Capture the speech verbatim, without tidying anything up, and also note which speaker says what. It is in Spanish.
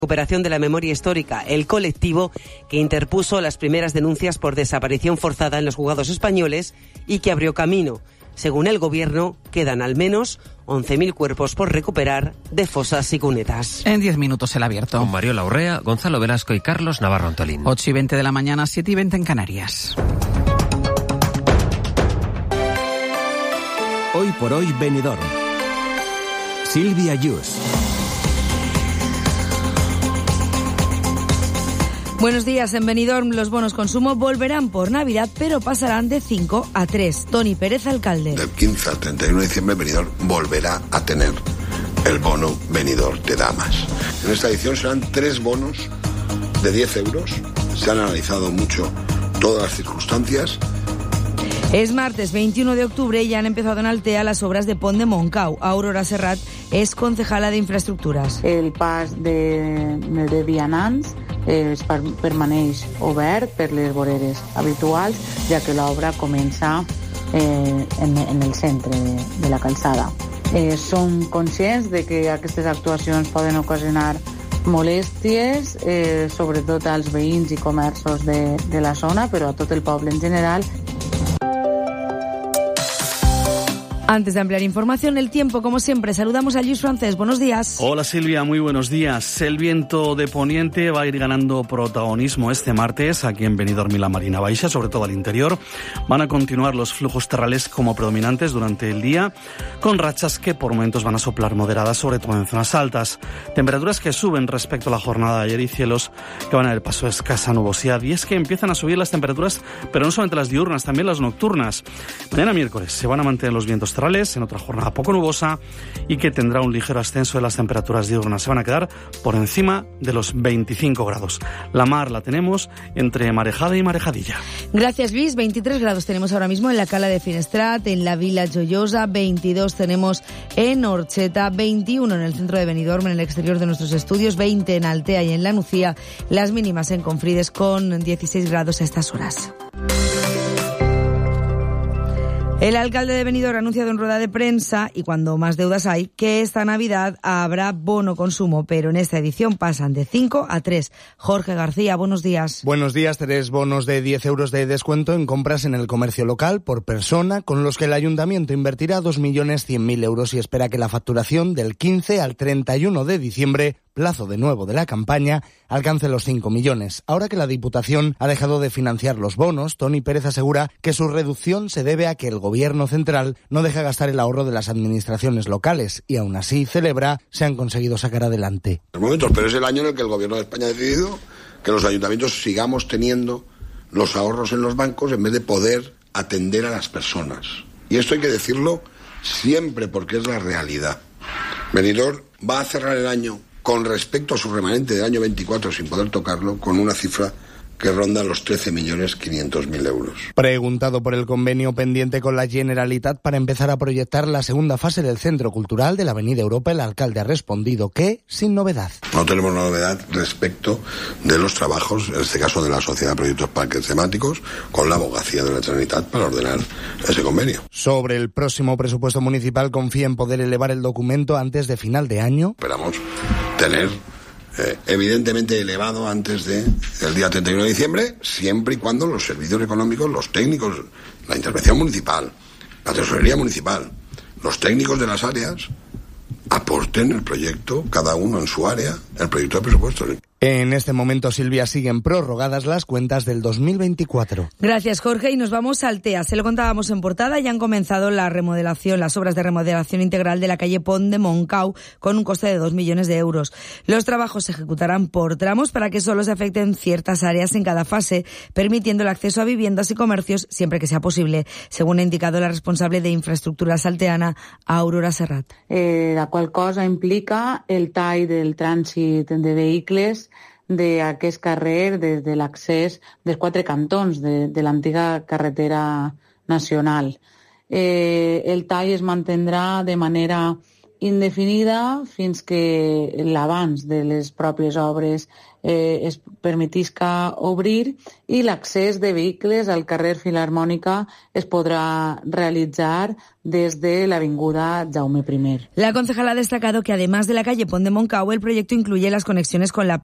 Speaker 1: Recuperación de la Memoria Histórica, el colectivo que interpuso las primeras denuncias por desaparición forzada en los juzgados españoles y que abrió camino. Según el Gobierno, quedan al menos once mil cuerpos por recuperar de fosas y cunetas.
Speaker 2: En diez minutos el abierto.
Speaker 3: Con Mariola Urrea, Gonzalo Velasco y Carlos Navarro Antolín.
Speaker 2: ocho y veinte de la mañana, siete y veinte en Canarias.
Speaker 4: Hoy por hoy, Benidorm. Silvia Yus.
Speaker 5: Buenos días. En Benidorm los bonos consumo volverán por Navidad, pero pasarán de cinco a tres. Toni Pérez, alcalde.
Speaker 6: Del quince al treinta y uno de diciembre, Benidorm volverá a tener el bono Benidorm Te Da Más. En esta edición serán tres bonos de diez euros. Se han analizado mucho todas las circunstancias.
Speaker 5: Es martes veintiuno de octubre y ya han empezado en Altea las obras de Pont de Montcau. Aurora Serrat és concejala d'Infraestructures.
Speaker 7: El pas de, de vianants eh, es permaneix obert per les voreres habituals, ja que l'obra comença eh, en, en el centre de, de la calçada. Eh, som conscients de que aquestes actuacions poden ocasionar molèsties, eh, sobretot als veïns i comerços de, de la zona, però a tot el poble en general.
Speaker 5: Antes de ampliar información, el tiempo, como siempre, saludamos a Luis Francés. Buenos días.
Speaker 8: Hola Silvia, muy buenos días. El viento de poniente va a ir ganando protagonismo este martes aquí en Benidorm y la Marina Baixa, sobre todo al interior. Van a continuar los flujos terrales como predominantes durante el día, con rachas que por momentos van a soplar moderadas, sobre todo en zonas altas. Temperaturas que suben respecto a la jornada de ayer y cielos que van a dar paso a escasa nubosidad. Y es que empiezan a subir las temperaturas, pero no solamente las diurnas, también las nocturnas. Mañana miércoles se van a mantener los vientos terrales en otra jornada poco nubosa y que tendrá un ligero ascenso de las temperaturas diurnas. Se van a quedar por encima de los veinticinco grados. La mar la tenemos entre marejada y marejadilla.
Speaker 5: Gracias, Luis. veintitrés grados tenemos ahora mismo en la Cala de Finestrat, en la Vila Joiosa, veintidós tenemos en Orcheta, veintiuno en el centro de Benidorm, en el exterior de nuestros estudios, veinte en Altea y en La Nucía, las mínimas en Confrides con dieciséis grados a estas horas. El alcalde de Benidorm ha anunciado en rueda de prensa, y cuando más deudas hay, que esta Navidad habrá bono consumo, pero en esta edición pasan de cinco a tres. Jorge García, buenos días.
Speaker 9: Buenos días. Tres bonos de diez euros de descuento en compras en el comercio local por persona, con los que el ayuntamiento invertirá dos millones cien mil euros y espera que la facturación del quince al treinta y uno de diciembre, plazo de nuevo de la campaña, alcance los cinco millones. Ahora que la Diputación ha dejado de financiar los bonos, Toni Pérez asegura que su reducción se debe a que el Gobierno central no deja gastar el ahorro de las administraciones locales y aún así celebra se han conseguido sacar adelante.
Speaker 6: Los momentos, pero es el año en el que el Gobierno de España ha decidido que los ayuntamientos sigamos teniendo los ahorros en los bancos en vez de poder atender a las personas. Y esto hay que decirlo siempre porque es la realidad. Benidorm va a cerrar el año con respecto a su remanente del año veinticuatro, sin poder tocarlo, con una cifra que ronda los trece millones quinientos mil euros.
Speaker 9: Preguntado por el convenio pendiente con la Generalitat para empezar a proyectar la segunda fase del Centro Cultural de la Avenida Europa, el alcalde ha respondido que sin novedad.
Speaker 6: No tenemos novedad respecto de los trabajos, en este caso de la Sociedad de Proyectos Parques Temáticos, con la abogacía de la Generalitat para ordenar ese convenio.
Speaker 9: Sobre el próximo presupuesto municipal, confía en poder elevar el documento antes de final de año.
Speaker 6: Esperamos tener Eh, evidentemente elevado antes del día treinta y uno de diciembre, siempre y cuando los servicios económicos, los técnicos, la intervención municipal, la tesorería municipal, los técnicos de las áreas aporten el proyecto, cada uno en su área, el proyecto de presupuestos.
Speaker 9: En este momento, Silvia, siguen prorrogadas las cuentas del dos mil veinticuatro.
Speaker 5: Gracias, Jorge. Y nos vamos a Altea. Se lo contábamos en portada. Ya han comenzado la remodelación, las obras de remodelación integral de la calle Pont de Montcau con un coste de dos millones de euros. Los trabajos se ejecutarán por tramos para que solo se afecten ciertas áreas en cada fase, permitiendo el acceso a viviendas y comercios siempre que sea posible, según ha indicado la responsable de infraestructuras alteana, Aurora Serrat.
Speaker 7: Eh, la qual cosa implica el tall del trànsit de vehicles d'aquest carrer des de l'accés dels quatre cantons de, de l'antiga carretera nacional. Eh, el tall es mantindrà de manera indefinida fins que l'abans de les pròpies obres eh, es permetisca obrir i l'accés de vehicles al carrer Filarmònica es podrá realizar desde la avinguda Jaume primero.
Speaker 5: La concejala ha destacado que además de la calle Pont de Montcau, el proyecto incluye las conexiones con la